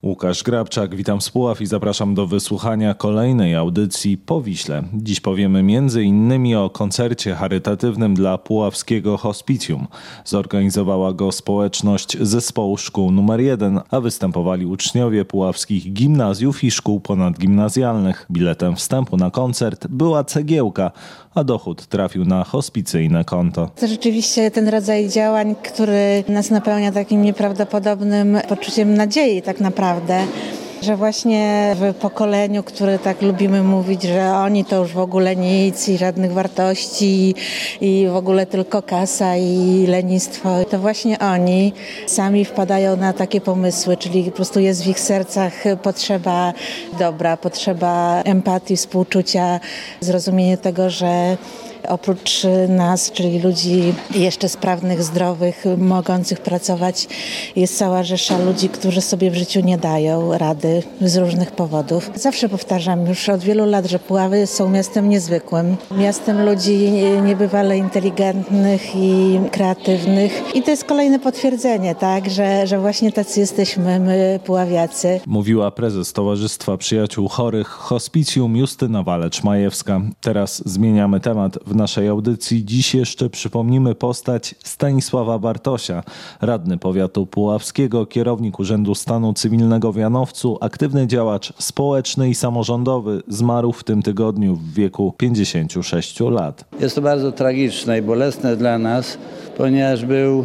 Łukasz Grabczak, witam z Puław i zapraszam do wysłuchania kolejnej audycji Po Wiśle. Dziś powiemy m.in. o koncercie charytatywnym dla Puławskiego Hospicjum. Zorganizowała go społeczność Zespołu Szkół nr 1, a występowali uczniowie puławskich gimnazjów i szkół ponadgimnazjalnych. Biletem wstępu na koncert była cegiełka, a dochód trafił na hospicyjne konto. To rzeczywiście ten rodzaj działań, który nas napełnia takim nieprawdopodobnym poczuciem nadziei tak naprawdę, że właśnie w pokoleniu, które tak lubimy mówić, że oni to już w ogóle nic i żadnych wartości i w ogóle tylko kasa i lenistwo, to właśnie oni sami wpadają na takie pomysły, czyli po prostu jest w ich sercach potrzeba dobra, potrzeba empatii, współczucia, zrozumienie tego, że oprócz nas, czyli ludzi jeszcze sprawnych, zdrowych, mogących pracować, jest cała rzesza ludzi, którzy sobie w życiu nie dają rady z różnych powodów. Zawsze powtarzam już od wielu lat, że Puławy są miastem niezwykłym, miastem ludzi niebywale inteligentnych i kreatywnych. I to jest kolejne potwierdzenie, tak, że właśnie tacy jesteśmy my, puławiacy. Mówiła prezes Towarzystwa Przyjaciół Chorych Hospicjum Justyna Waleczmajewska. Teraz zmieniamy temat. W naszej audycji dziś jeszcze przypomnimy postać Stanisława Bartosia, radny powiatu puławskiego, kierownik Urzędu Stanu Cywilnego w Janowcu, aktywny działacz społeczny i samorządowy, zmarł w tym tygodniu w wieku 56 lat. Jest to bardzo tragiczne i bolesne dla nas, ponieważ był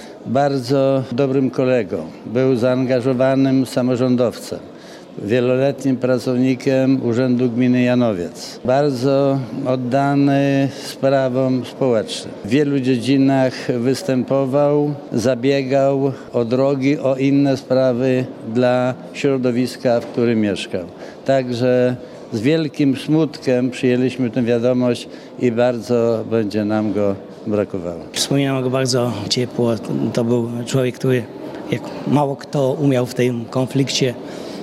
bardzo dobrym kolegą, był zaangażowanym samorządowcem, wieloletnim pracownikiem Urzędu Gminy Janowiec. Bardzo oddany sprawom społecznym. W wielu dziedzinach występował, zabiegał o drogi, o inne sprawy dla środowiska, w którym mieszkał. Także z wielkim smutkiem przyjęliśmy tę wiadomość i bardzo będzie nam go brakowało. Wspominam go bardzo ciepło. To był człowiek, który jak mało kto umiał w tym konflikcie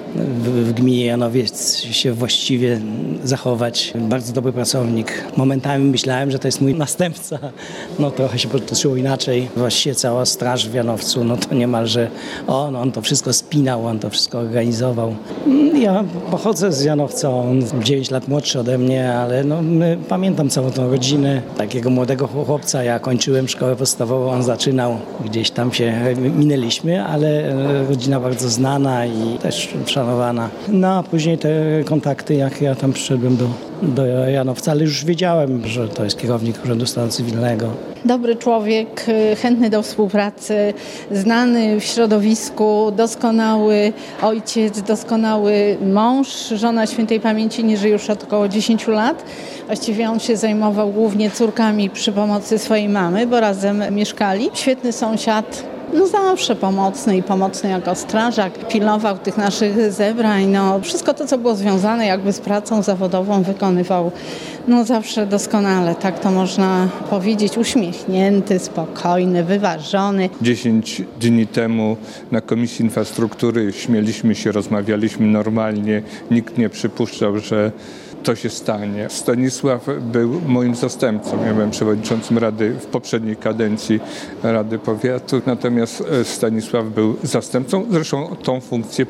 w gminie Janowiec się właściwie zachować. Bardzo dobry pracownik. Momentami myślałem, że to jest mój następca. No trochę się potoczyło inaczej. Właściwie cała straż w Janowcu, no to niemalże on to wszystko spinał, on to wszystko organizował. Ja pochodzę z Janowca, on 9 lat młodszy ode mnie, ale pamiętam całą tą rodzinę. Takiego młodego chłopca, ja kończyłem szkołę podstawową, on zaczynał. Gdzieś tam się minęliśmy, ale rodzina bardzo znana i też szanowana. No a później te kontakty, jak ja tam przyszedłem do Janowca, ale już wiedziałem, że to jest kierownik Urzędu Stanu Cywilnego. Dobry człowiek, chętny do współpracy, znany w środowisku, doskonały ojciec, doskonały mąż. Żona świętej pamięci nie żyje już od około 10 lat. Właściwie on się zajmował głównie córkami przy pomocy swojej mamy, bo razem mieszkali. Świetny sąsiad. Zawsze pomocny jako strażak, pilnował tych naszych zebrań, wszystko to, co było związane jakby z pracą zawodową, wykonywał zawsze doskonale, tak to można powiedzieć, uśmiechnięty, spokojny, wyważony. 10 dni temu na Komisji Infrastruktury śmieliśmy się, rozmawialiśmy normalnie, nikt nie przypuszczał, że to się stanie. Stanisław był moim zastępcą. Ja byłem przewodniczącym Rady w poprzedniej kadencji Rady Powiatu, natomiast Stanisław był zastępcą. Zresztą tą funkcję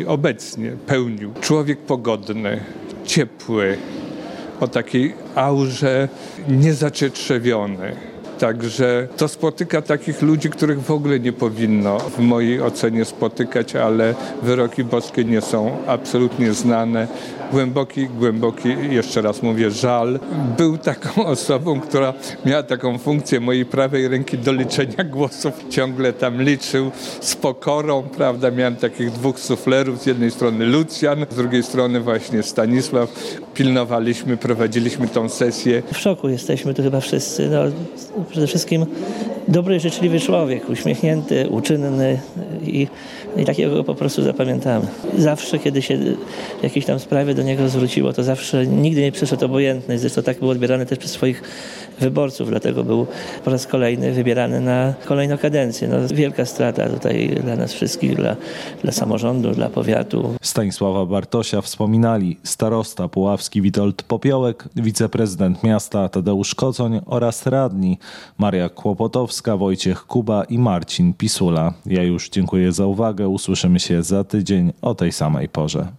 pełnił. Człowiek pogodny, ciepły, o takiej aurze niezacietrzewiony. Także to spotyka takich ludzi, których w ogóle nie powinno w mojej ocenie spotykać, ale wyroki boskie nie są absolutnie znane. Głęboki, jeszcze raz mówię, żal. Był taką osobą, która miała taką funkcję mojej prawej ręki do liczenia głosów. Ciągle tam liczył z pokorą, prawda? Miałem takich 2 suflerów, z jednej strony Lucjan, z drugiej strony właśnie Stanisław. Pilnowaliśmy, prowadziliśmy tą sesję. W szoku jesteśmy tu chyba wszyscy. Przede wszystkim dobry, życzliwy człowiek, uśmiechnięty, uczynny i takiego po prostu zapamiętamy. Zawsze, kiedy się jakieś tam sprawy do niego zwróciło, to zawsze nigdy nie przyszedł obojętny. Zresztą tak był odbierany też przez swoich wyborców, dlatego był po raz kolejny wybierany na kolejną kadencję. Wielka strata tutaj dla nas wszystkich, dla samorządu, dla powiatu. Stanisława Bartosia wspominali starosta puławski Witold Popiołek, wiceprezydent miasta Tadeusz Kocoń oraz radni Maria Kłopotowska, Wojciech Kuba i Marcin Pisula. Ja już dziękuję za uwagę. Usłyszymy się za tydzień o tej samej porze.